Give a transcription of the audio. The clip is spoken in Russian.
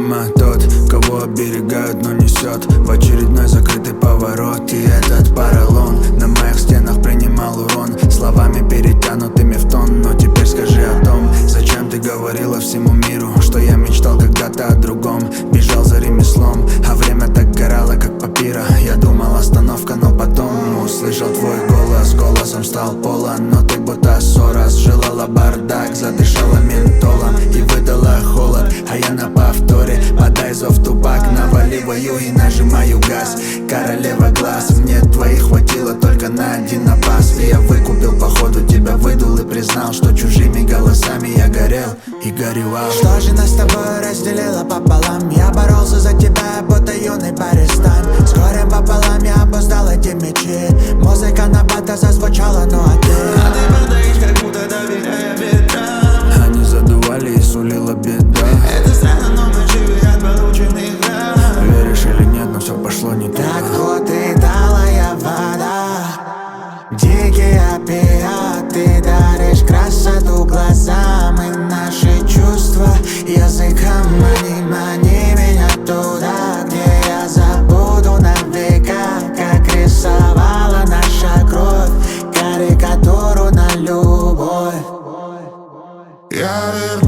Видимо, тот, кого оберегают, но несет в очередной закрытый поворот. И этот поролон на моих стенах принимал урон словами, перетянутыми в тон. Но теперь скажи о том, зачем ты говорила всему миру, что я мечтал когда-то о другом, бежал за ремеслом, а время так горало, как папира. Я думал, остановка, но потом услышал твой голос. Голосом стал полон, но ты будто ссора. Желала бардак, задышала ментолом и выдала холод, а я на повторе подай зов тупак. Наваливаю и нажимаю газ, королева глаз. Мне твоих хватило только на один напас, и я выкупил походу, тебя выдул и признал, что чужими голосами я горел и горевал. Что же нас с тобой разделило пополам? Я боролся за тебя, будто юный Паристан. С горем пополам я опоздал эти мечи. Музыка на бата зазвучала, ну а ты падаешь, как будто доверяя ветрам. Они задували и сулила беда. Это странно, но мы живы от полученных ран. Веришь или нет, но все пошло не так. Так вот и талая вода, дикий опиат. Ты даришь красоту глазам и наши чувства языком. Мани меня туда, где я забуду навека, как рисовала наша кровь карикатуру на любовь. Я верну